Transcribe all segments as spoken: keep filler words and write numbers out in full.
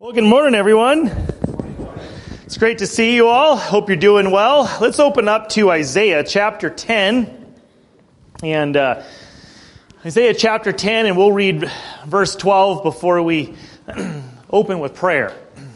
Well, good morning, everyone. It's great to see you all. Hope you're doing well. Let's open up to Isaiah chapter ten. And uh, Isaiah chapter ten, and we'll read verse twelve before we open with prayer.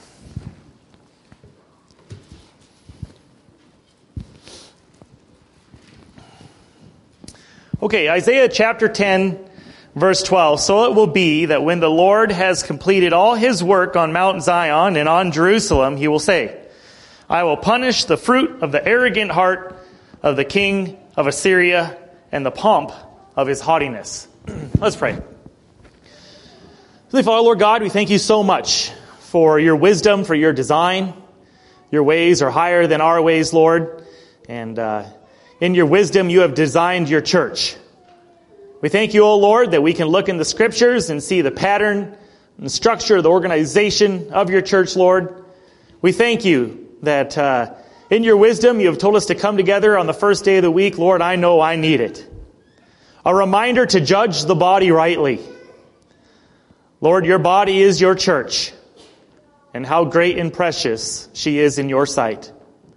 Okay, Isaiah chapter ten, verse twelve. So it will be that when the Lord has completed all his work on Mount Zion and on Jerusalem, he will say, I will punish the fruit of the arrogant heart of the king of Assyria and the pomp of his haughtiness. Let's pray. Heavenly Father, Lord God, we thank you so much for your wisdom, for your design. Your ways are higher than our ways, Lord. And uh, in your wisdom, you have designed your church. We thank you, O Lord, that we can look in the scriptures and see the pattern and the structure, the organization of your church, Lord. We thank you that uh, in your wisdom, you have told us to come together on the first day of the week. Lord, I know I need it. A reminder to judge the body rightly. Lord, your body is your church, and how great and precious she is in your sight.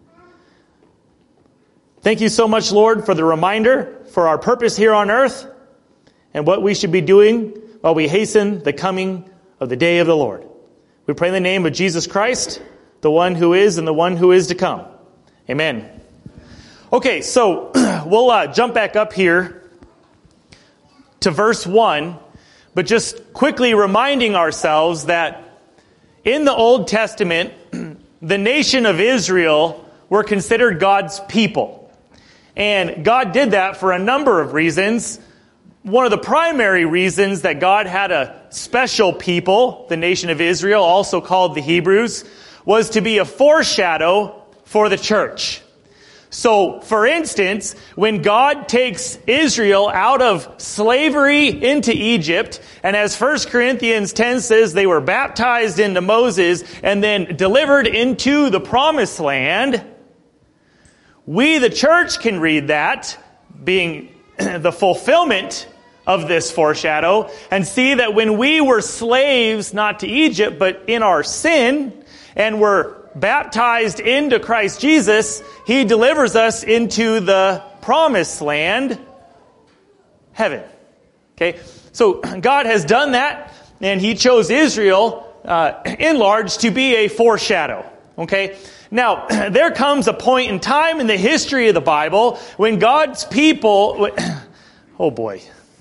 Thank you so much, Lord, for the reminder, for our purpose here on earth, and what we should be doing while we hasten the coming of the day of the Lord. We pray in the name of Jesus Christ, the one who is and the one who is to come. Amen. Okay, so we'll uh, jump back up here to verse one, but just quickly reminding ourselves that in the Old Testament, the nation of Israel were considered God's people. And God did that for a number of reasons. One of the primary reasons that God had a special people, the nation of Israel, also called the Hebrews, was to be a foreshadow for the church. So, for instance, when God takes Israel out of slavery into Egypt, and as First Corinthians ten says, they were baptized into Moses and then delivered into the promised land, we, the church, can read that, being the fulfillment of this foreshadow, and see that when we were slaves, not to Egypt, but in our sin, and were baptized into Christ Jesus, he delivers us into the promised land, heaven. Okay, so God has done that, and he chose Israel, uh, in large, to be a foreshadow. Okay, now there comes a point in time in the history of the Bible when God's people, oh boy,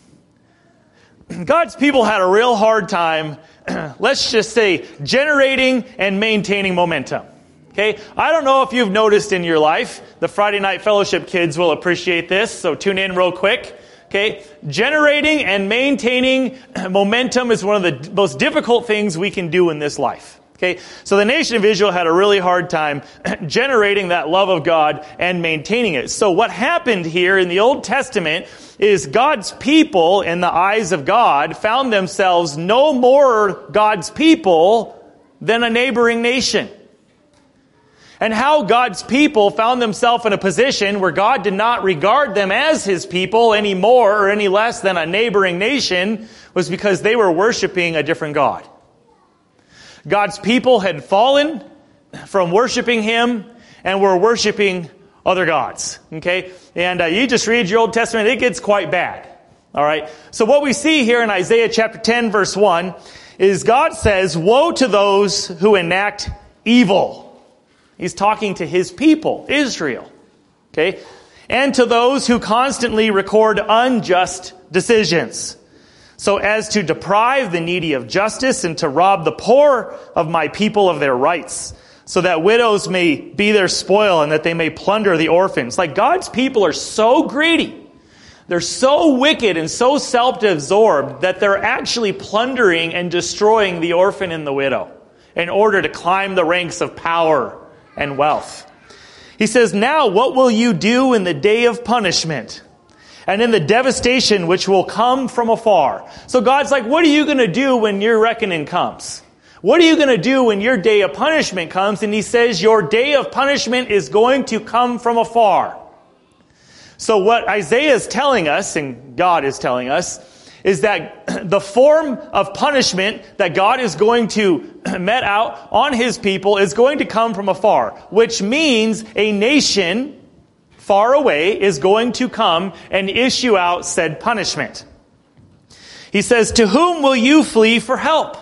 God's people had a real hard time, let's just say, generating and maintaining momentum. Okay, I don't know if you've noticed in your life, the Friday Night Fellowship kids will appreciate this, so tune in real quick. Okay, generating and maintaining momentum is one of the most difficult things we can do in this life. Okay, so the nation of Israel had a really hard time generating that love of God and maintaining it. So what happened here in the Old Testament is God's people, in the eyes of God, found themselves no more God's people than a neighboring nation. And how God's people found themselves in a position where God did not regard them as his people any more or any less than a neighboring nation was because they were worshiping a different God. God's people had fallen from worshiping him and were worshiping other gods. Okay? And uh, you just read your Old Testament, it gets quite bad. All right? So what we see here in Isaiah chapter ten, verse one, is God says, woe to those who enact evil. He's talking to his people, Israel. Okay? And to those who constantly record unjust decisions, so as to deprive the needy of justice and to rob the poor of my people of their rights, so that widows may be their spoil and that they may plunder the orphans. Like, God's people are so greedy. They're so wicked and so self-absorbed that they're actually plundering and destroying the orphan and the widow in order to climb the ranks of power and wealth. He says, now what will you do in the day of punishment and in the devastation which will come from afar? So God's like, what are you going to do when your reckoning comes? What are you going to do when your day of punishment comes? And he says, your day of punishment is going to come from afar. So what Isaiah is telling us, and God is telling us, is that the form of punishment that God is going to met out on his people is going to come from afar, which means a nation far away is going to come and issue out said punishment. He says, to whom will you flee for help?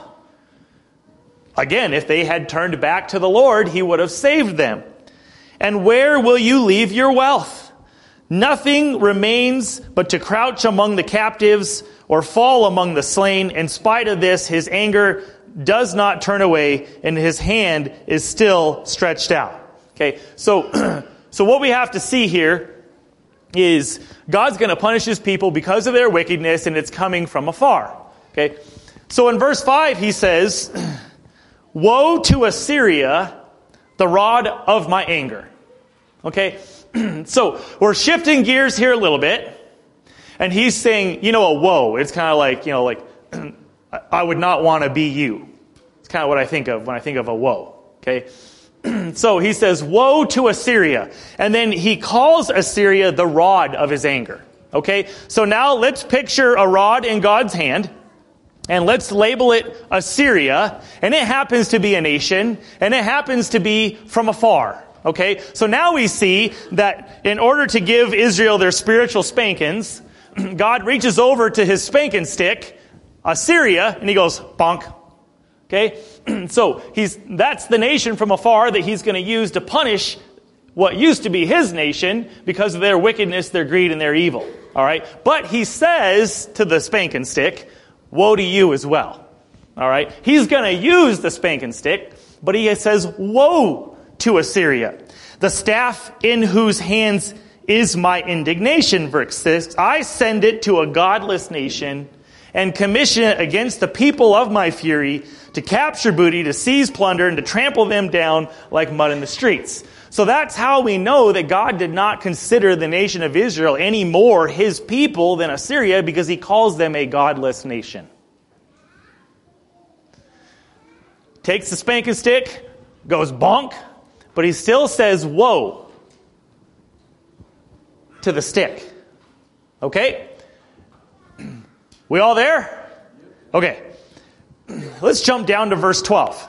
Again, if they had turned back to the Lord, he would have saved them. And where will you leave your wealth? Nothing remains but to crouch among the captives or fall among the slain. In spite of this, his anger does not turn away, and his hand is still stretched out. Okay, so so what we have to see here is God's going to punish his people because of their wickedness, and it's coming from afar. Okay, so in verse five he says, woe to Assyria, the rod of my anger. Okay, so we're shifting gears here a little bit, and he's saying, you know, a woe. It's kind of like, you know, like, I would not want to be you. It's kind of what I think of when I think of a woe. Okay, so he says, woe to Assyria. And then he calls Assyria the rod of his anger. Okay, so now let's picture a rod in God's hand, and let's label it Assyria, and it happens to be a nation, and it happens to be from afar. Okay, so now we see that in order to give Israel their spiritual spankings, God reaches over to his spanking stick, Assyria, and he goes, bonk. Okay, so he's that's the nation from afar that he's going to use to punish what used to be his nation because of their wickedness, their greed, and their evil. All right, but he says to the spanking stick, woe to you as well. All right, he's going to use the spanking stick, but he says, woe to Assyria, the staff in whose hands is my indignation, verse six. I send it to a godless nation and commission it against the people of my fury to capture booty, to seize plunder, and to trample them down like mud in the streets. So that's how we know that God did not consider the nation of Israel any more his people than Assyria, because he calls them a godless nation. Takes the spanking stick, goes bonk, but he still says woe to the stick. Okay? We all there? Okay. Let's jump down to verse twelve.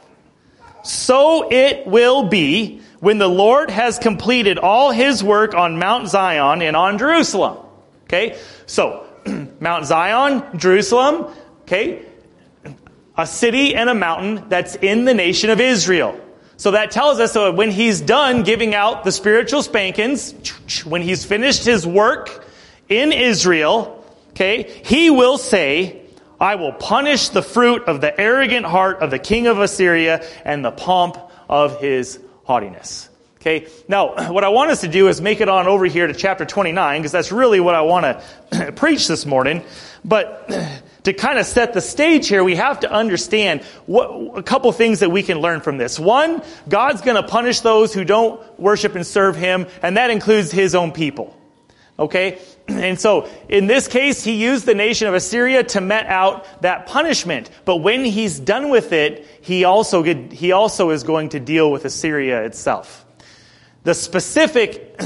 So it will be when the Lord has completed all his work on Mount Zion and on Jerusalem. Okay? So, Mount Zion, Jerusalem, okay? A city and a mountain that's in the nation of Israel. So that tells us that when he's done giving out the spiritual spankings, when he's finished his work in Israel, okay, he will say, I will punish the fruit of the arrogant heart of the king of Assyria and the pomp of his haughtiness. Okay, now what I want us to do is make it on over here to chapter twenty-nine, because that's really what I want to preach this morning. But to kind of set the stage here, we have to understand what, a couple things that we can learn from this. One, God's going to punish those who don't worship and serve him, and that includes his own people. Okay? And so, in this case, he used the nation of Assyria to met out that punishment. But when he's done with it, he also get, he also is going to deal with Assyria itself. The specific,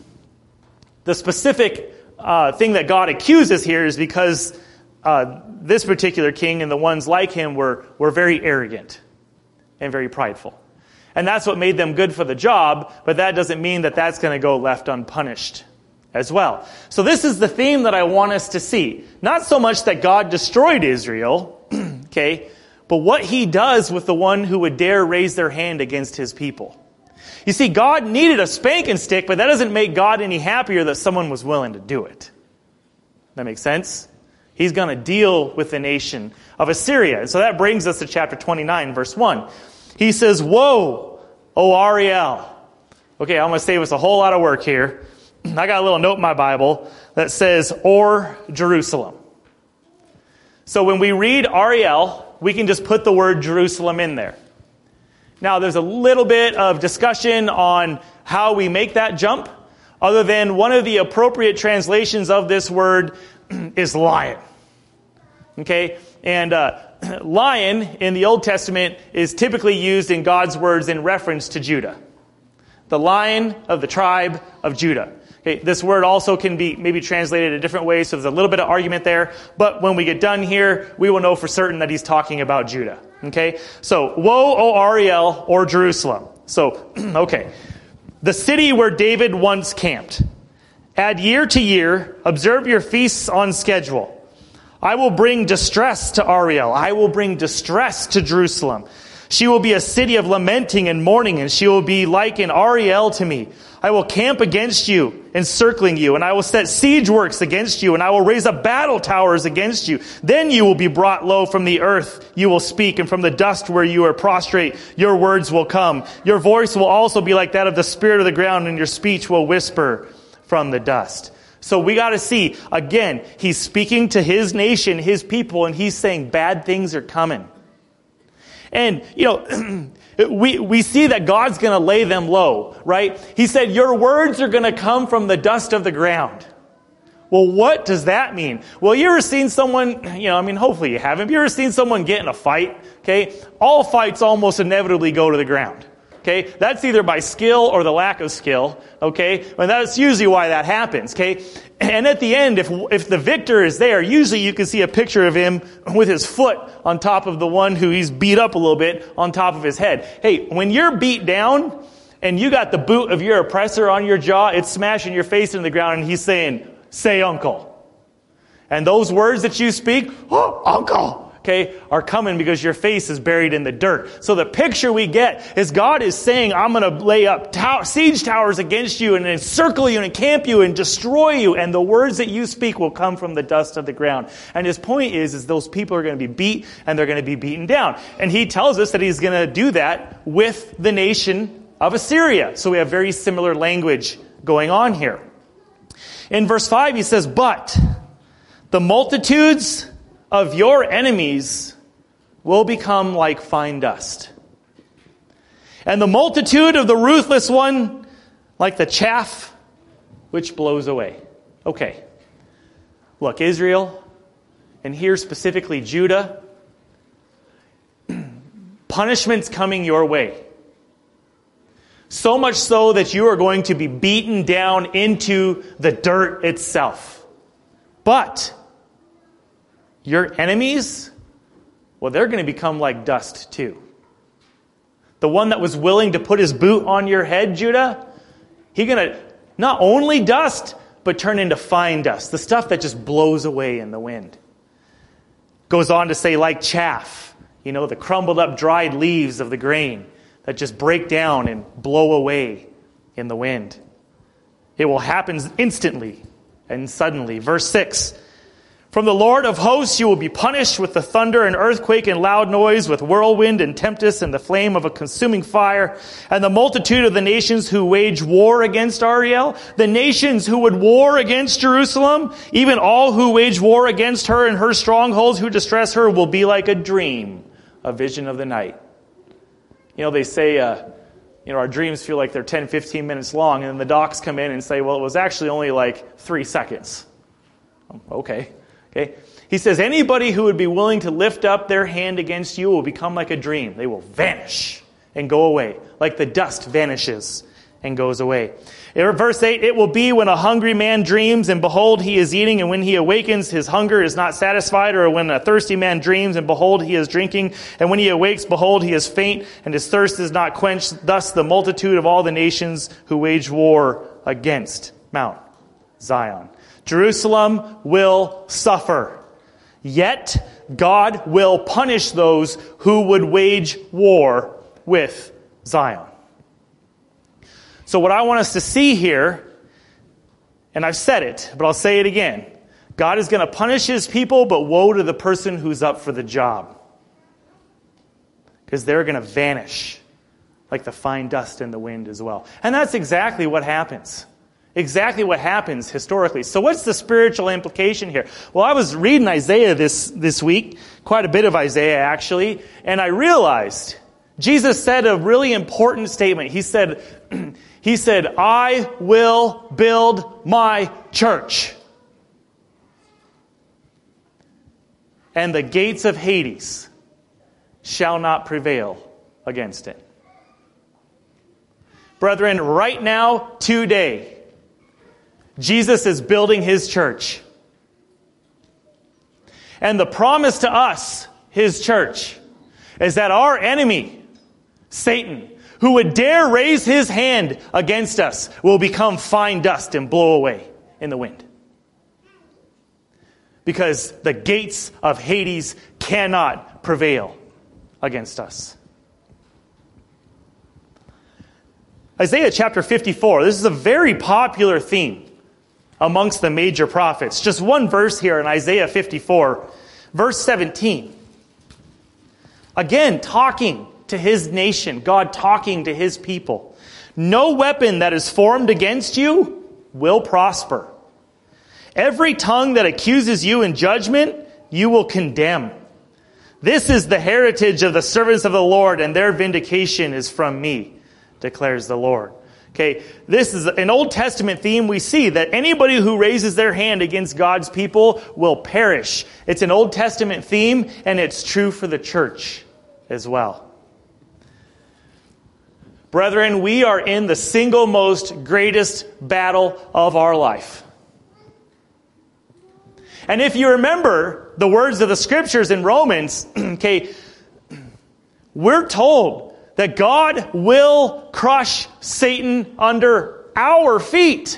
the specific uh, thing that God accuses here is because uh, this particular king and the ones like him were, were very arrogant and very prideful. And that's what made them good for the job, but that doesn't mean that that's going to go left unpunished as well. So this is the theme that I want us to see. Not so much that God destroyed Israel, okay, but what he does with the one who would dare raise their hand against his people. You see, God needed a spanking stick, but that doesn't make God any happier that someone was willing to do it. That makes sense? He's going to deal with the nation of Assyria. And so that brings us to chapter twenty-nine, verse one. He says, woe, O Ariel. Okay, I'm going to save us a whole lot of work here. I got a little note in my Bible that says, or Jerusalem. So when we read Ariel, we can just put the word Jerusalem in there. Now, there's a little bit of discussion on how we make that jump, other than one of the appropriate translations of this word is lion. Okay? And uh, lion in the Old Testament is typically used in God's words in reference to Judah. The lion of the tribe of Judah. Okay, this word also can be maybe translated a different way, so there's a little bit of argument there. But when we get done here, we will know for certain that he's talking about Judah. Okay, so woe, O Ariel, or Jerusalem. So, okay, the city where David once camped. Add year to year, observe your feasts on schedule. I will bring distress to Ariel. I will bring distress to Jerusalem. She will be a city of lamenting and mourning, and she will be like an Ariel to me. I will camp against you, encircling you, and I will set siege works against you, and I will raise up battle towers against you. Then you will be brought low from the earth. You will speak, and from the dust where you are prostrate, your words will come. Your voice will also be like that of the spirit of the ground, and your speech will whisper from the dust. So we got to see, again, he's speaking to his nation, his people, and he's saying bad things are coming. And, you know, we, we see that God's going to lay them low, right? He said, your words are going to come from the dust of the ground. Well, what does that mean? Well, you ever seen someone, you know, I mean, hopefully you haven't. Have you ever seen someone get in a fight? Okay. All fights almost inevitably go to the ground. Okay, that's either by skill or the lack of skill. Okay, and that's usually why that happens. Okay, and at the end, if if the victor is there, usually you can see a picture of him with his foot on top of the one who he's beat up a little bit on top of his head. Hey, when you're beat down and you got the boot of your oppressor on your jaw, it's smashing your face into the ground, and he's saying, "Say, uncle." And those words that you speak, "Oh, uncle." Okay, are coming because your face is buried in the dirt. So the picture we get is God is saying, I'm going to lay up tower, siege towers against you and encircle you and encamp you and destroy you. And the words that you speak will come from the dust of the ground. And his point is, is those people are going to be beat and they're going to be beaten down. And he tells us that he's going to do that with the nation of Assyria. So we have very similar language going on here. In verse five, he says, but the multitudes of your enemies will become like fine dust, and the multitude of the ruthless one like the chaff which blows away. Okay, look, Israel, and here specifically Judah, punishment's coming your way. So much so that you are going to be beaten down into the dirt itself. But your enemies, well, they're going to become like dust too. The one that was willing to put his boot on your head, Judah, he's going to not only dust, but turn into fine dust. The stuff that just blows away in the wind. Goes on to say like chaff, you know, the crumbled up dried leaves of the grain that just break down and blow away in the wind. It will happen instantly and suddenly. Verse six. From the Lord of hosts you will be punished with the thunder and earthquake and loud noise, with whirlwind and tempest and the flame of a consuming fire. And the multitude of the nations who wage war against Ariel, the nations who would war against Jerusalem, even all who wage war against her and her strongholds who distress her, will be like a dream, a vision of the night. You know, they say, uh, you know, our dreams feel like they're ten, fifteen minutes long, and then the docs come in and say, well, it was actually only like three seconds. Okay. Okay. He says, anybody who would be willing to lift up their hand against you will become like a dream. They will vanish and go away, like the dust vanishes and goes away. In verse eight, it will be when a hungry man dreams, and behold, he is eating, and when he awakens, his hunger is not satisfied, or when a thirsty man dreams, and behold, he is drinking, and when he awakes, behold, he is faint, and his thirst is not quenched. Thus the multitude of all the nations who wage war against Mount Zion. Jerusalem will suffer, yet God will punish those who would wage war with Zion. So what I want us to see here, and I've said it, but I'll say it again. God is going to punish his people, but woe to the person who's up for the job. Because they're going to vanish like the fine dust in the wind as well. And that's exactly what happens. Exactly what happens historically. So what's the spiritual implication here? Well, I was reading Isaiah this, this week, quite a bit of Isaiah actually, and I realized Jesus said a really important statement. He said, he said, I will build my church, and the gates of Hades shall not prevail against it. Brethren, right now, today, Jesus is building his church. And the promise to us, his church, is that our enemy, Satan, who would dare raise his hand against us, will become fine dust and blow away in the wind. Because the gates of Hades cannot prevail against us. Isaiah chapter fifty-four, this is a very popular theme amongst the major prophets. Just one verse here in Isaiah fifty-four, verse seventeen. Again, talking to his nation, God talking to his people. No weapon that is formed against you will prosper. Every tongue that accuses you in judgment, you will condemn. This is the heritage of the servants of the Lord, and their vindication is from me, declares the Lord. Okay, this is an Old Testament theme. We see that anybody who raises their hand against God's people will perish. It's an Old Testament theme, and it's true for the church as well. Brethren, we are in the single most greatest battle of our life. And if you remember the words of the scriptures in Romans, okay, we're told that God will crush Satan under our feet.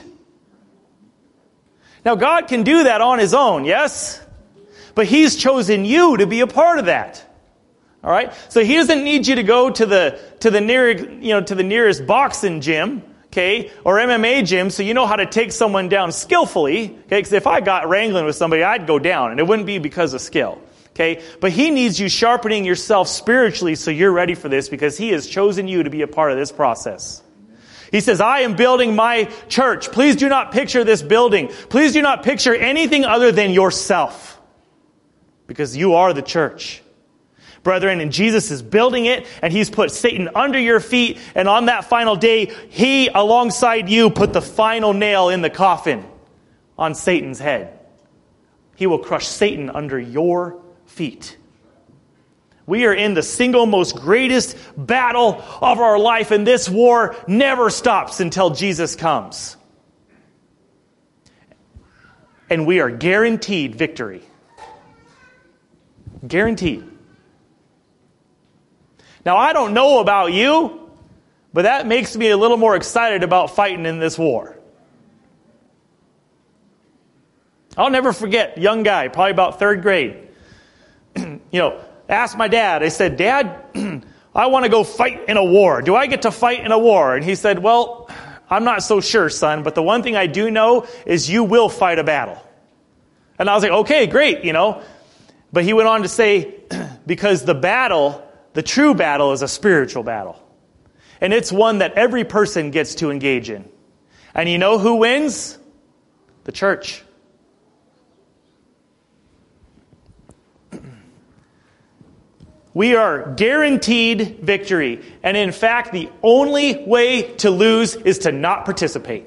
Now, God can do that on his own, yes? But he's chosen you to be a part of that. All right? So he doesn't need you to go to the to the near, you know, to the nearest boxing gym, okay, or M M A gym, so you know how to take someone down skillfully, okay? Because if I got wrangling with somebody, I'd go down, and it wouldn't be because of skill. Okay, but he needs you sharpening yourself spiritually so you're ready for this, because he has chosen you to be a part of this process. He says, I am building my church. Please do not picture this building. Please do not picture anything other than yourself, because you are the church. Brethren, and Jesus is building it, and he's put Satan under your feet, and on that final day, he, alongside you, put the final nail in the coffin on Satan's head. He will crush Satan under your feet. We are in the single most greatest battle of our life, and this war never stops until Jesus comes. And we are guaranteed victory. Guaranteed. Now, I don't know about you, but that makes me a little more excited about fighting in this war. I'll never forget, young guy, probably about third grade. You know, asked my dad, I said, Dad, I want to go fight in a war. Do I get to fight in a war? And he said, well, I'm not so sure, son, but the one thing I do know is you will fight a battle. And I was like, okay, great, you know. But he went on to say, because the battle, the true battle, is a spiritual battle. And it's one that every person gets to engage in. And you know who wins? The church. We are guaranteed victory. And in fact, the only way to lose is to not participate.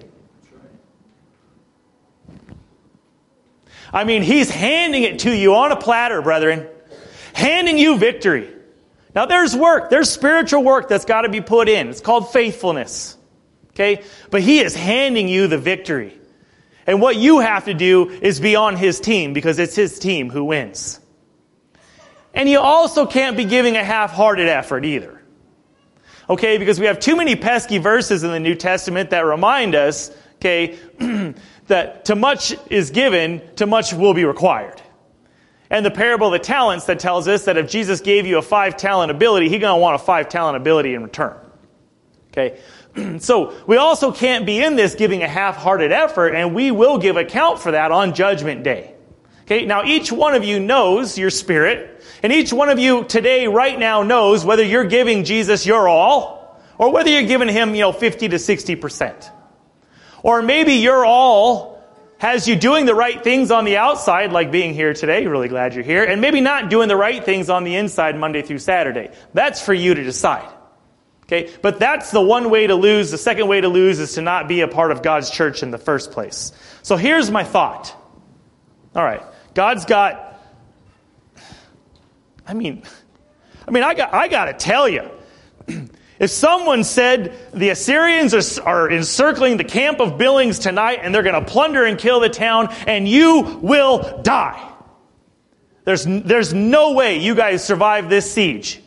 I mean, he's handing it to you on a platter, brethren. Handing you victory. Now there's work. There's spiritual work that's got to be put in. It's called faithfulness. Okay? But he is handing you the victory. And what you have to do is be on his team, because it's his team who wins. And you also can't be giving a half-hearted effort either. Okay, because we have too many pesky verses in the New Testament that remind us, okay, that to much is given, to much will be required. And the parable of the talents that tells us that if Jesus gave you a five-talent ability, he's going to want a five-talent ability in return. Okay, so we also can't be in this giving a half-hearted effort, and we will give account for that on Judgment Day. Okay, now each one of you knows your spirit, and each one of you today, right now, knows whether you're giving Jesus your all, or whether you're giving him, you know, fifty to sixty percent. Or maybe your all has you doing the right things on the outside, like being here today, really glad you're here, and maybe not doing the right things on the inside Monday through Saturday. That's for you to decide. Okay, but that's the one way to lose. The second way to lose is to not be a part of God's church in the first place. So here's my thought. All right, God's got, I mean, I mean, I got, I got to tell you, If someone said the Assyrians are, are encircling the camp of Billings tonight and they're going to plunder and kill the town and you will die. There's, there's no way you guys survive this siege.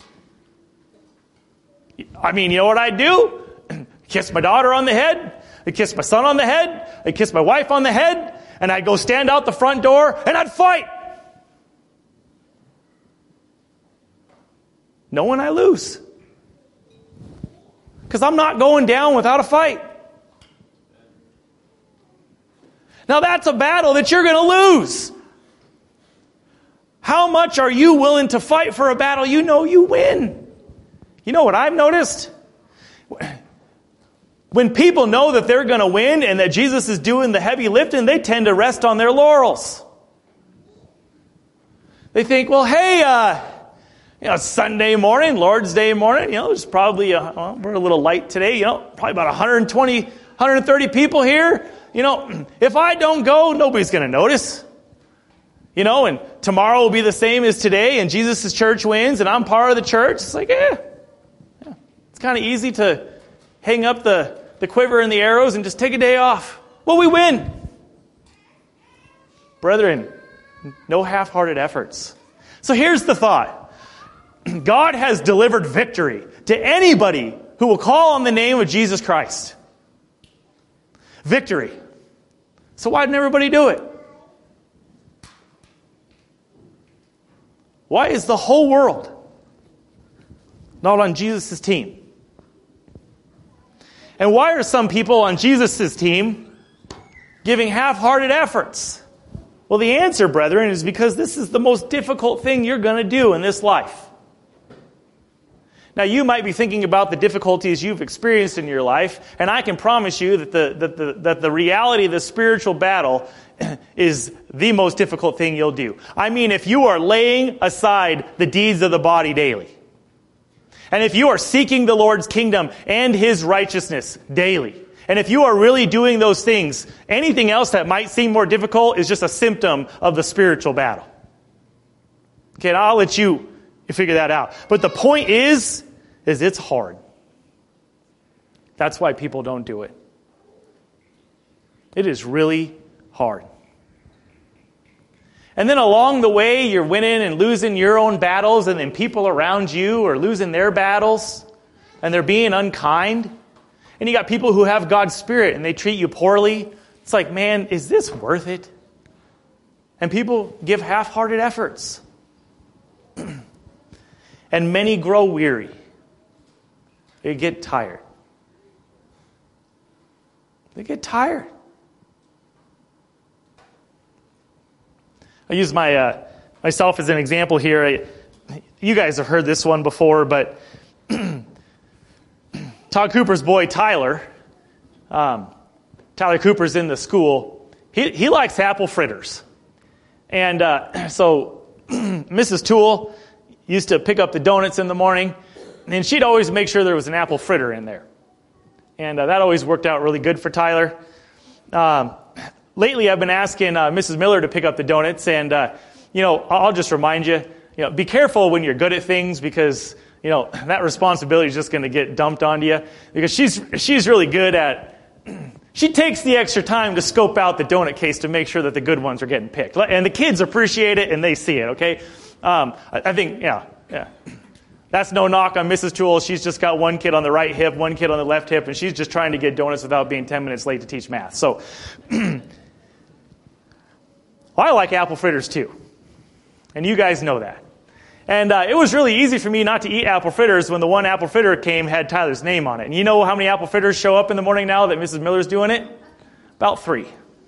I mean, you know what I'd do? Kiss my daughter on the head. I'd kiss my son on the head. I'd kiss my wife on the head. And I'd go stand out the front door and I'd fight. Knowing I lose. Because I'm not going down without a fight. Now that's a battle that you're going to lose. How much are you willing to fight for a battle you know you win? You know what I've noticed? When people know that they're going to win and that Jesus is doing the heavy lifting, they tend to rest on their laurels. They think, well, hey, uh, you know, Sunday morning, Lord's Day morning, you know, there's probably, a, well, we're a little light today, you know, probably about one hundred twenty, one hundred thirty people here. You know, if I don't go, nobody's going to notice. You know, and tomorrow will be the same as today, and Jesus' church wins, and I'm part of the church. It's like, eh, yeah. It's kind of easy to hang up the, the quiver and the arrows and just take a day off. Well, we win. Brethren, no half-hearted efforts. So here's the thought. God has delivered victory to anybody who will call on the name of Jesus Christ. Victory. So why didn't everybody do it? Why is the whole world not on Jesus' team? And why are some people on Jesus' team giving half-hearted efforts? Well, the answer, brethren, is because this is the most difficult thing you're going to do in this life. Now, you might be thinking about the difficulties you've experienced in your life, and I can promise you that the, that the, that the reality of the spiritual battle is the most difficult thing you'll do. I mean, if you are laying aside the deeds of the body daily, and if you are seeking the Lord's kingdom and His righteousness daily, and if you are really doing those things, anything else that might seem more difficult is just a symptom of the spiritual battle. Okay, and I'll let you figure that out. But the point is, is it's hard. That's why people don't do it. It is really hard. And then along the way, you're winning and losing your own battles, and then people around you are losing their battles, and they're being unkind. And you got people who have God's Spirit, and they treat you poorly. It's like, man, is this worth it? And people give half-hearted efforts. And many grow weary. They get tired. They get tired. I use my uh, myself as an example here. I, you guys have heard this one before, but Todd Cooper's boy Tyler, um, Tyler Cooper's in the school. He he likes apple fritters, and uh, so Missus Toole used to pick up the donuts in the morning, and she'd always make sure there was an apple fritter in there, and uh, that always worked out really good for Tyler. Um, lately, I've been asking uh, Missus Miller to pick up the donuts, and uh, you know, I'll just remind you, you know, be careful when you're good at things, because you know that responsibility is just going to get dumped onto you. Because she's she's really good at. She takes the extra time to scope out the donut case to make sure that the good ones are getting picked, and the kids appreciate it and they see it. Okay, um, I, I think yeah, yeah. That's no knock on Missus Toole. She's just got one kid on the right hip, one kid on the left hip, and she's just trying to get donuts without being ten minutes late to teach math. So, well, I like apple fritters too, and you guys know that. And uh, it was really easy for me not to eat apple fritters when the one apple fritter came had Tyler's name on it. And you know how many apple fritters show up in the morning now that Missus Miller's doing it? About three.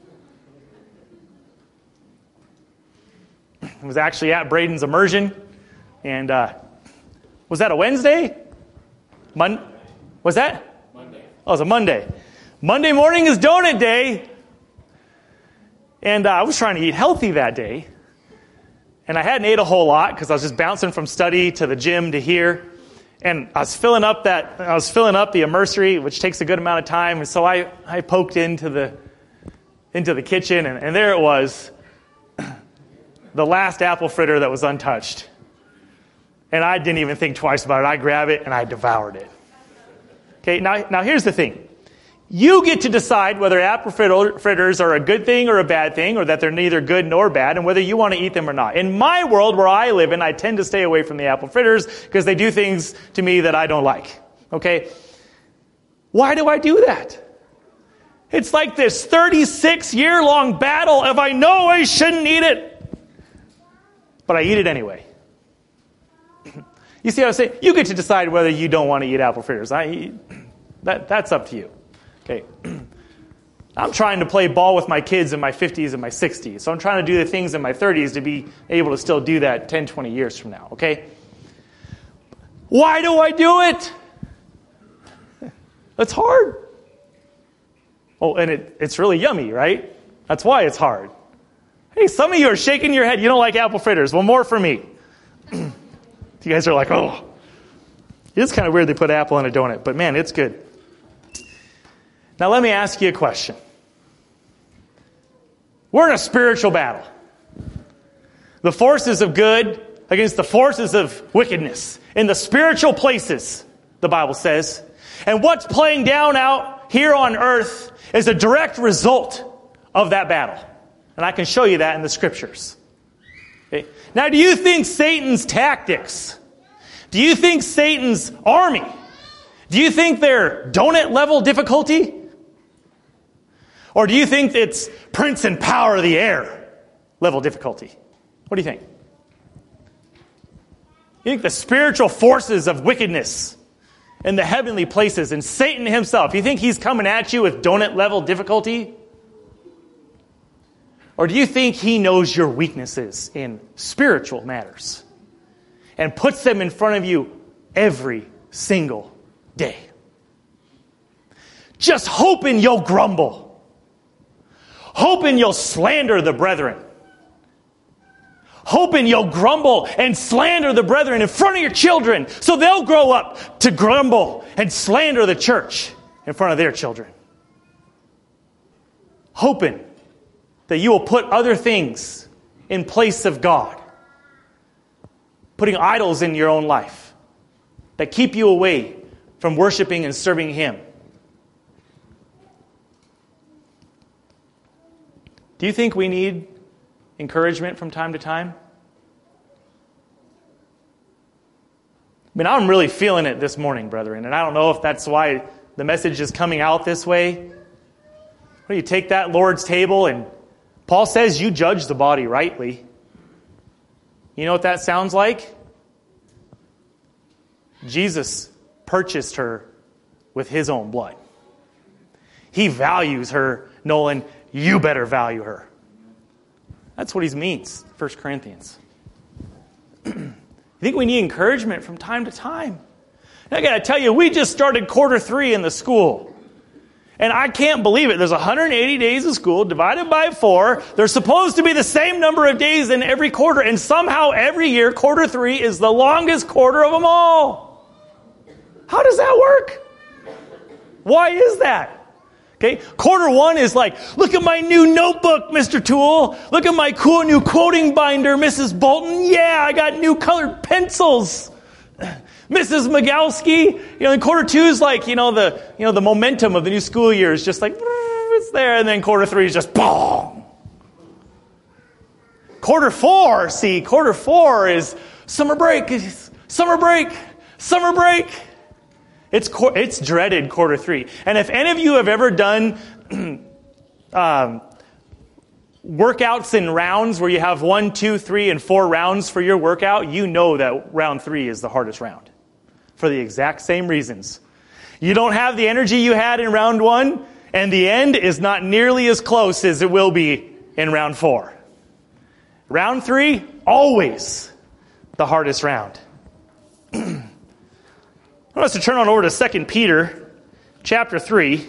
I was actually at Braden's immersion, and uh, was that a Wednesday? Mon- was that? Monday. Oh, it was a Monday. Monday morning is donut day, and uh, I was trying to eat healthy that day. And I hadn't ate a whole lot because I was just bouncing from study to the gym to here. And I was filling up that, I was filling up the immersory, which takes a good amount of time. And so I, I poked into the, into the kitchen, and, and there it was, the last apple fritter that was untouched. And I didn't even think twice about it. I grabbed it and I devoured it. Okay, now, now here's the thing. You get to decide whether apple fritters are a good thing or a bad thing, or that they're neither good nor bad, and whether you want to eat them or not. In my world where I live in, I tend to stay away from the apple fritters because they do things to me that I don't like. Okay? Why do I do that? It's like this thirty-six year long battle of I know I shouldn't eat it, but I eat it anyway. You see what I'm saying? You get to decide whether you don't want to eat apple fritters. I, that, that's up to you. Okay, I'm trying to play ball with my kids in my fifties and my sixties. So I'm trying to do the things in my thirties to be able to still do that ten, twenty years from now, okay? Why do I do it? It's hard. Oh, and it, it's really yummy, right? That's why it's hard. Hey, some of you are shaking your head. You don't like apple fritters. Well, more for me. You guys are like, oh. It's kind of weird they put apple in a donut, but man, it's good. Now let me ask you a question. We're in a spiritual battle. The forces of good against the forces of wickedness in the spiritual places, the Bible says. And what's playing down out here on earth is a direct result of that battle. And I can show you that in the scriptures. Okay. Now, do you think Satan's tactics, do you think Satan's army, do you think they're donut level difficulty? Or do you think it's prince and power of the air level difficulty? What do you think? You think the spiritual forces of wickedness in the heavenly places and Satan himself, you think he's coming at you with donut level difficulty? Or do you think he knows your weaknesses in spiritual matters and puts them in front of you every single day? Just hoping you'll grumble. Hoping you'll slander the brethren. Hoping you'll grumble and slander the brethren in front of your children so they'll grow up to grumble and slander the church in front of their children. Hoping that you will put other things in place of God. Putting idols in your own life that keep you away from worshiping and serving Him. Do you think we need encouragement from time to time? I mean, I'm really feeling it this morning, brethren, and I don't know if that's why the message is coming out this way. Well, you take that Lord's table, and Paul says you judge the body rightly. You know what that sounds like? Jesus purchased her with His own blood. He values her, Nolan. You better value her. That's what he means, First Corinthians. You think we need encouragement from time to time? And I got to tell you, we just started quarter three in the school. And I can't believe it. There's one hundred eighty days of school divided by four. There's supposed to be the same number of days in every quarter. And somehow every year, quarter three is the longest quarter of them all. How does that work? Why is that? Okay, quarter one is like, look at my new notebook, Mister Toole. Look at my cool new quoting binder, Missus Bolton. Yeah, I got new colored pencils. Missus Migalski. You know, and quarter two is like, you know, the you know the momentum of the new school year is just like, it's there. And then quarter three is just, boom. Quarter four, see, quarter four is summer break, summer break, summer break. It's it's dreaded quarter three. And if any of you have ever done um, workouts in rounds where you have one, two, three, and four rounds for your workout, you know that round three is the hardest round for the exact same reasons. You don't have the energy you had in round one, and the end is not nearly as close as it will be in round four. Round three, always the hardest round. I want us to turn on over to Second Peter chapter three.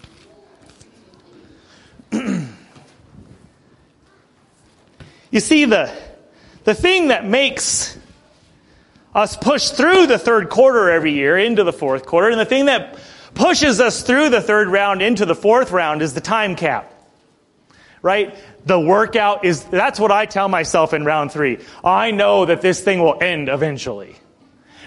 You see, the, the thing that makes us push through the third quarter every year into the fourth quarter, and the thing that pushes us through the third round into the fourth round is the time cap. Right? The workout is, that's what I tell myself in round three. I know that this thing will end eventually.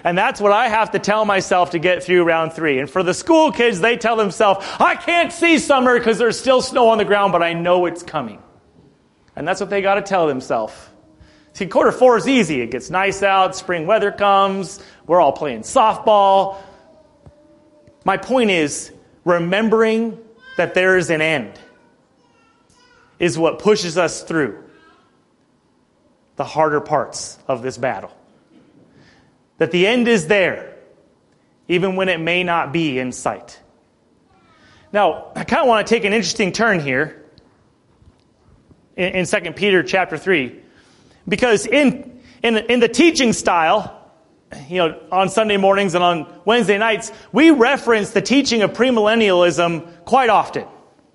And that's what I have to tell myself to get through round three. And for the school kids, they tell themselves, I can't see summer because there's still snow on the ground, but I know it's coming. And that's what they got to tell themselves. See, quarter four is easy. It gets nice out, spring weather comes, we're all playing softball. My point is, remembering that there is an end is what pushes us through the harder parts of this battle. That the end is there, even when it may not be in sight. Now, I kind of want to take an interesting turn here in, in Second Peter chapter three, because in, in, in the teaching style, you know, on Sunday mornings and on Wednesday nights, we reference the teaching of premillennialism quite often.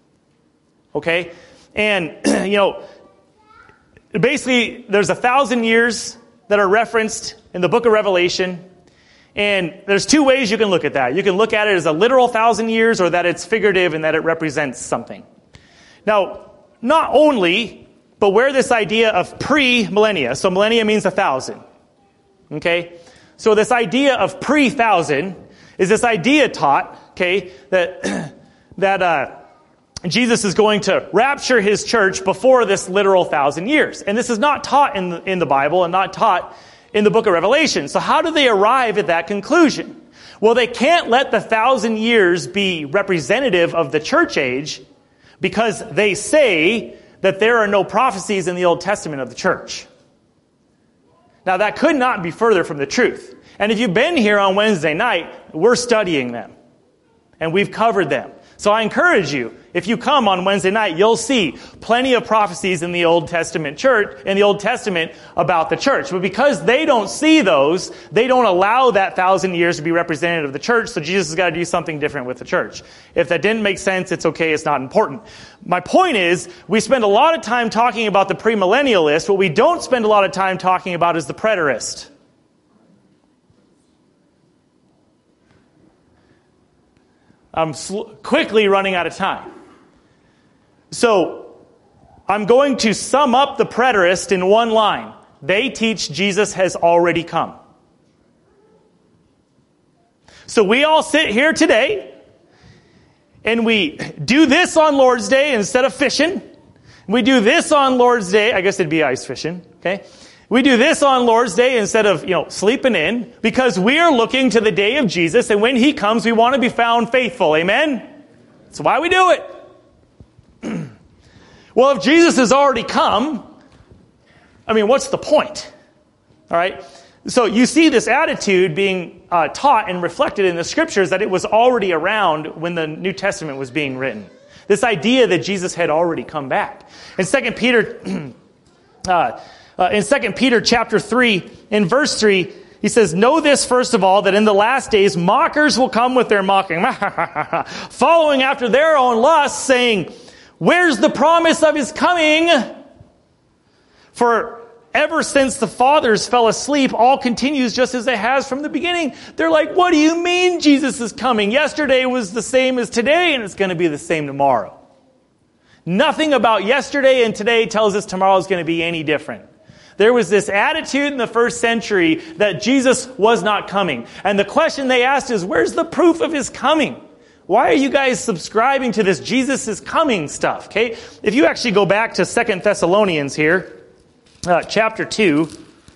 Okay? And, you know, basically, there's a thousand years that are referenced in the book of Revelation. And there's two ways you can look at that. You can look at it as a literal thousand years, or that it's figurative and that it represents something. Now, not only, but where this idea of pre-millennia, so millennia means a thousand. Okay? So this idea of pre-thousand is this idea taught, okay, that, that uh, Jesus is going to rapture his church before this literal thousand years. And this is not taught in the, in the Bible and not taught in the book of Revelation. So how do they arrive at that conclusion? Well, they can't let the thousand years be representative of the church age because they say that there are no prophecies in the Old Testament of the church. Now, that could not be further from the truth. And if you've been here on Wednesday night, we're studying them. And we've covered them. So I encourage you, if you come on Wednesday night, you'll see plenty of prophecies in the Old Testament church, in the Old Testament about the church. But because they don't see those, they don't allow that thousand years to be representative of the church, so Jesus has got to do something different with the church. If that didn't make sense, it's okay, it's not important. My point is, we spend a lot of time talking about the premillennialist. What we don't spend a lot of time talking about is the preterist. I'm sl- quickly running out of time. So, I'm going to sum up the preterist in one line. They teach Jesus has already come. So we all sit here today, and we do this on Lord's Day instead of fishing. We do this on Lord's Day. I guess it'd be ice fishing, okay? We do this on Lord's Day instead of, you know, sleeping in, because we are looking to the day of Jesus, and when he comes, we want to be found faithful. Amen? That's why we do it. Well, if Jesus has already come, I mean, what's the point? All right? So you see this attitude being uh, taught and reflected in the scriptures that it was already around when the New Testament was being written. This idea that Jesus had already come back. In Second Peter... uh, Uh, in Second Peter chapter three, in verse three, he says, know this first of all, that in the last days mockers will come with their mocking, following after their own lusts, saying, where's the promise of his coming? For ever since the fathers fell asleep, all continues just as it has from the beginning. They're like, what do you mean Jesus is coming? Yesterday was the same as today, and it's going to be the same tomorrow. Nothing about yesterday and today tells us tomorrow is going to be any different. There was this attitude in the first century that Jesus was not coming. And the question they asked is, where's the proof of his coming? Why are you guys subscribing to this Jesus is coming stuff? Okay, if you actually go back to Second Thessalonians here, uh, chapter two,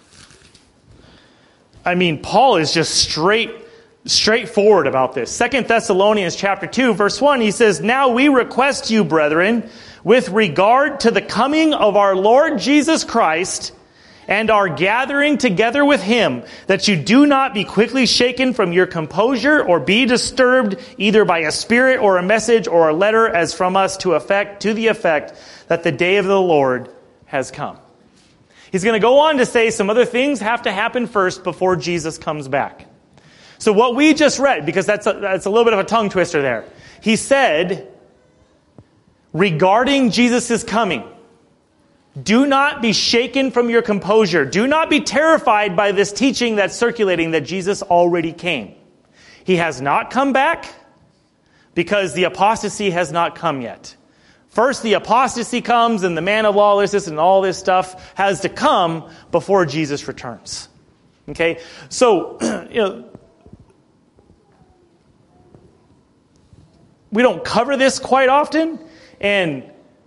I mean, Paul is just straight, straightforward about this. Second Thessalonians chapter two, verse one, he says, now we request you, brethren, with regard to the coming of our Lord Jesus Christ, and are gathering together with him, that you do not be quickly shaken from your composure, or be disturbed either by a spirit or a message or a letter as from us to effect, to the effect that the day of the Lord has come. He's going to go on to say some other things have to happen first before Jesus comes back. So what we just read, because that's a, that's a little bit of a tongue twister there. He said, regarding Jesus' coming, do not be shaken from your composure. Do not be terrified by this teaching that's circulating that Jesus already came. He has not come back because the apostasy has not come yet. First, the apostasy comes and the man of lawlessness and all this stuff has to come before Jesus returns. Okay? So, you know, we don't cover this quite often, and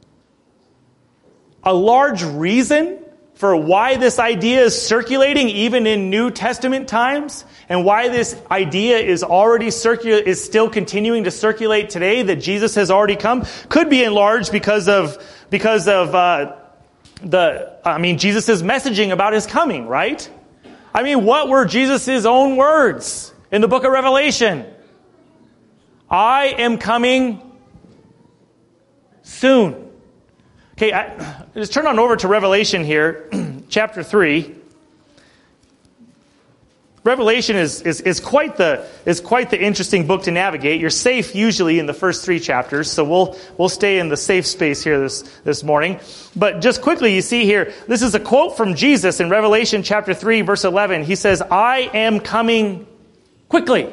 a large reason for why this idea is circulating even in New Testament times, and why this idea is already circul- is still continuing to circulate today, that Jesus has already come, could be in large because of because of uh, the I mean Jesus' messaging about his coming, right? I mean, what were Jesus' own words in the book of Revelation? I am coming soon. Okay, I, just turn on over to Revelation here, chapter three. Revelation is, is, is quite the is quite the interesting book to navigate. You're safe usually in the first three chapters, so we'll we'll stay in the safe space here this, this morning. But just quickly, you see here, this is a quote from Jesus in Revelation chapter three, verse eleven. He says, I am coming quickly.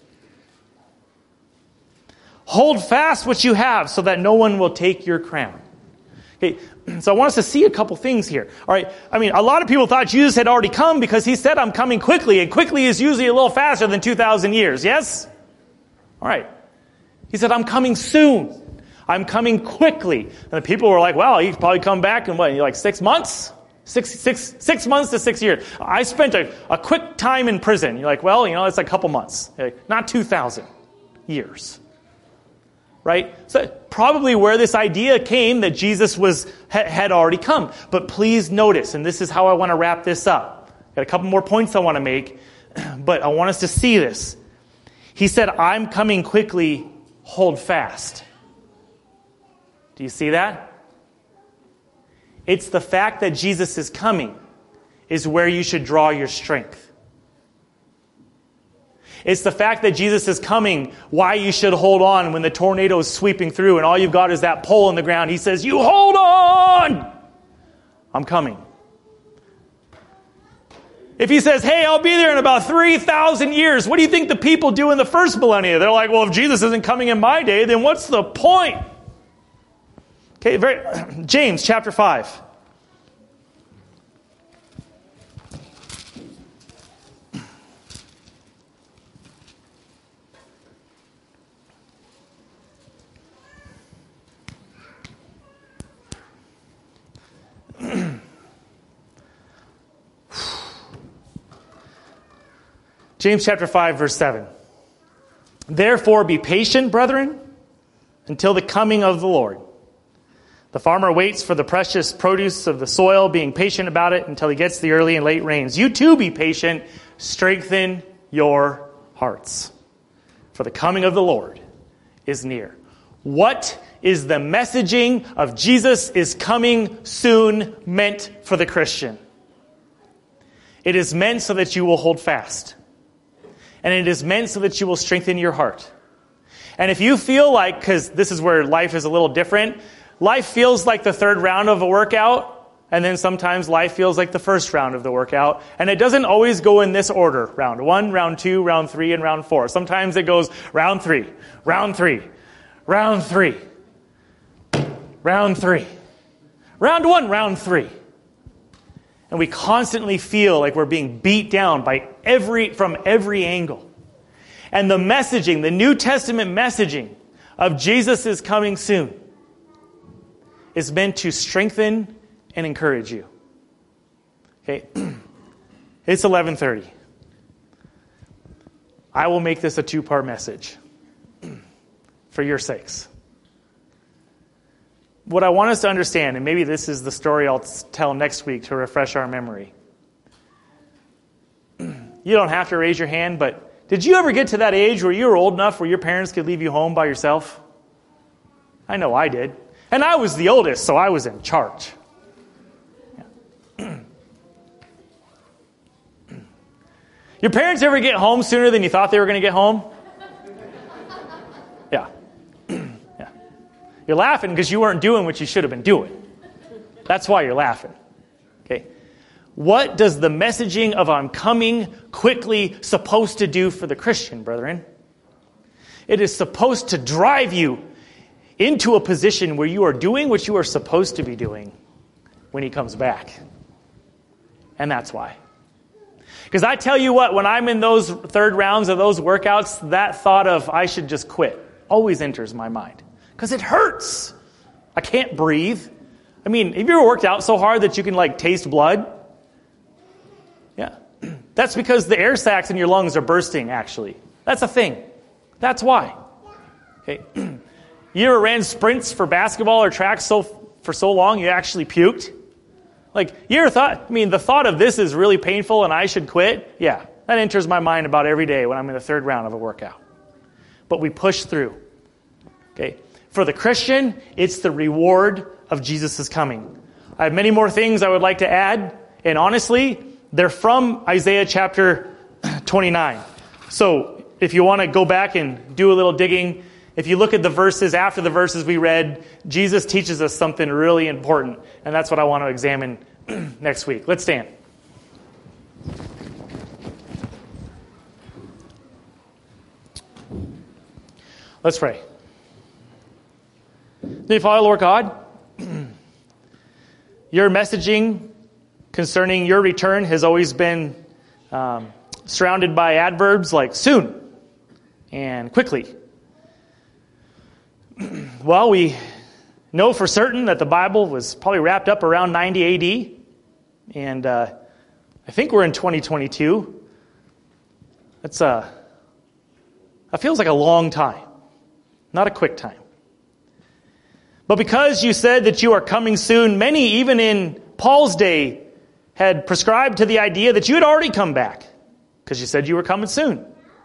Hold fast what you have so that no one will take your crown. Okay, so I want us to see a couple things here. All right, I mean, a lot of people thought Jesus had already come because he said, I'm coming quickly, and quickly is usually a little faster than two thousand years, yes? All right. He said, I'm coming soon. I'm coming quickly. And the people were like, well, he'd probably come back in what, like six months? Six, six, six months to six years. I spent a, a quick time in prison. You're like, well, you know, it's like a couple months. Not two thousand years. Right? So probably where this idea came that Jesus was had already come. But please notice, and this is how I want to wrap this up. Got a couple more points I want to make, but I want us to see this. He said, I'm coming quickly, hold fast. Do you see that? It's the fact that Jesus is coming is where you should draw your strength. It's the fact that Jesus is coming, why you should hold on when the tornado is sweeping through and all you've got is that pole in the ground. He says, you hold on! I'm coming. If he says, hey, I'll be there in about three thousand years, what do you think the people do in the first millennia? They're like, well, if Jesus isn't coming in my day, then what's the point? Okay, very, James chapter five. James chapter five, verse seven. Therefore be patient, brethren, until the coming of the Lord. The farmer waits for the precious produce of the soil, being patient about it until he gets the early and late rains. You too be patient, strengthen your hearts, for the coming of the Lord is near. What is the messaging of Jesus is coming soon meant for the Christian? It is meant so that you will hold fast. And it is meant so that you will strengthen your heart. And if you feel like, because this is where life is a little different, life feels like the third round of a workout, and then sometimes life feels like the first round of the workout. And it doesn't always go in this order. Round one, round two, round three, and round four. Sometimes it goes round three, round three, round three, round three, round one, round three. And we constantly feel like we're being beat down by every from every angle. And the messaging, the New Testament messaging of Jesus is coming soon is meant to strengthen and encourage you. Okay, it's eleven thirty. I will make this a two-part message for your sakes. What I want us to understand, and maybe this is the story I'll tell next week to refresh our memory. You don't have to raise your hand, but did you ever get to that age where you were old enough where your parents could leave you home by yourself? I know I did. And I was the oldest, so I was in charge. Yeah. Your parents ever get home sooner than you thought they were going to get home? Yeah. You're laughing because you weren't doing what you should have been doing. That's why you're laughing. Okay. What does the messaging of I'm coming quickly supposed to do for the Christian, brethren? It is supposed to drive you into a position where you are doing what you are supposed to be doing when he comes back. And that's why. Because I tell you what, when I'm in those third rounds of those workouts, that thought of I should just quit always enters my mind. Because it hurts. I can't breathe. I mean, have you ever worked out so hard that you can like taste blood? Yeah. That's because the air sacs in your lungs are bursting, actually. That's a thing. That's why. Okay. You ever ran sprints for basketball or track so for so long you actually puked? Like, you ever thought, I mean, the thought of this is really painful and I should quit? Yeah, that enters my mind about every day when I'm in the third round of a workout. But we push through. Okay. For the Christian, it's the reward of Jesus' coming. I have many more things I would like to add, and honestly, they're from Isaiah chapter twenty-nine. So, if you want to go back and do a little digging, if you look at the verses after the verses we read, Jesus teaches us something really important, and that's what I want to examine next week. Let's stand. Let's pray. Dear Father, Lord God, your messaging concerning your return has always been um, surrounded by adverbs like soon and quickly. Well, we know for certain that the Bible was probably wrapped up around ninety A D, and uh, I think we're in twenty twenty-two. That's a, that feels like a long time, not a quick time. But because you said that you are coming soon, many, even in Paul's day, had prescribed to the idea that you had already come back, because you said you were coming soon.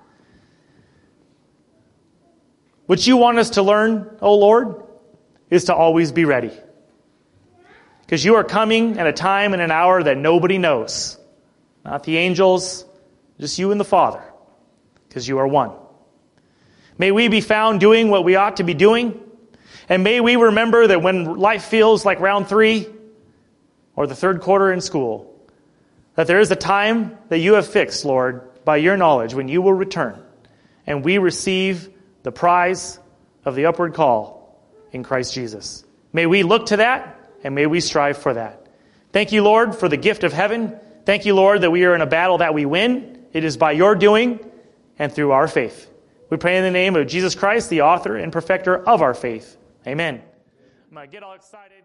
What you want us to learn, O Lord, is to always be ready. Because you are coming at a time and an hour that nobody knows. Not the angels, just you and the Father. Because you are one. May we be found doing what we ought to be doing. And may we remember that when life feels like round three or the third quarter in school, that there is a time that you have fixed, Lord, by your knowledge, when you will return. And we receive the prize of the upward call in Christ Jesus. May we look to that, and may we strive for that. Thank you, Lord, for the gift of heaven. Thank you, Lord, that we are in a battle that we win. It is by your doing and through our faith. We pray in the name of Jesus Christ, the author and perfecter of our faith. Amen. I'm going to get all excited.